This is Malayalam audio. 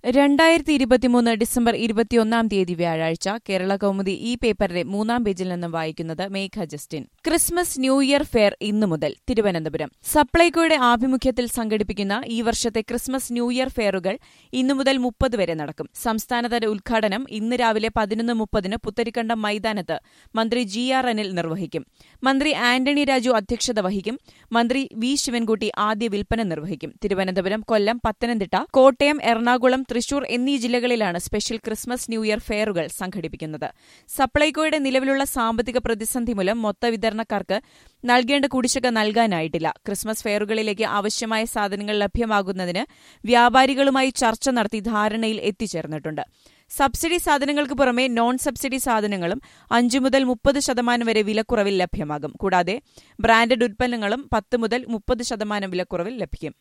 2023 ഡിസംബർ 21 വ്യാഴാഴ്ച കേരള കൗമുദി ഈ പേപ്പറിന്റെ 3-ാം പേജിൽ നിന്നും വായിക്കുന്നത് Megha Justin. Christmas new year fair ഇന്നു മുതൽ തിരുവനന്തപുരം. സപ്ലൈകോയുടെ ആഭിമുഖ്യത്തിൽ സംഘടിപ്പിക്കുന്ന ഈ വർഷത്തെ ക്രിസ്മസ് ന്യൂ ഇയർ ഫെയറുകൾ ഇന്നു മുതൽ 30 വരെ നടക്കും. സംസ്ഥാനതല ഉദ്ഘാടനം ഇന്ന് രാവിലെ 11:30 പുത്തരിക്കണ്ടം മൈതാനത്ത് മന്ത്രി GR അനിൽ നിർവഹിക്കും. മന്ത്രി ആന്റണി രാജു അധ്യക്ഷത വഹിക്കും. മന്ത്രി V ശിവൻകുട്ടി ആദ്യ വിൽപ്പന നിർവഹിക്കും. തിരുവനന്തപുരം, കൊല്ലം, പത്തനംതിട്ട, കോട്ടയം, എറണാകുളം, തൃശൂർ എന്നീ ജില്ലകളിലാണ് സ്പെഷ്യൽ ക്രിസ്മസ് ന്യൂ ഇയർ ഫെയറുകൾ സംഘടിപ്പിക്കുന്നത്. സപ്ലൈകോയുടെ നിലവിലുള്ള സാമ്പത്തിക പ്രതിസന്ധി മൂലം മൊത്തവിതരണക്കാർക്ക് നൽകേണ്ട കുടിശ്ശിക നൽകാനായിട്ടില്ല. ക്രിസ്മസ് ഫെയറുകളിലേക്ക് ആവശ്യമായ സാധനങ്ങൾ ലഭ്യമാകുന്നതിന് വ്യാപാരികളുമായി ചർച്ച നടത്തി ധാരണയിൽ എത്തിച്ചേർന്നിട്ടുണ്ട്. സബ്സിഡി സാധനങ്ങൾക്ക് പുറമെ നോൺ സബ്സിഡി സാധനങ്ങളും 5 മുതൽ 30% വരെ വിലക്കുറവിൽ ലഭ്യമാകും. കൂടാതെ ബ്രാൻഡഡ് ഉൽപ്പന്നങ്ങളും 10 മുതൽ 30% വിലക്കുറവിൽ ലഭിക്കും.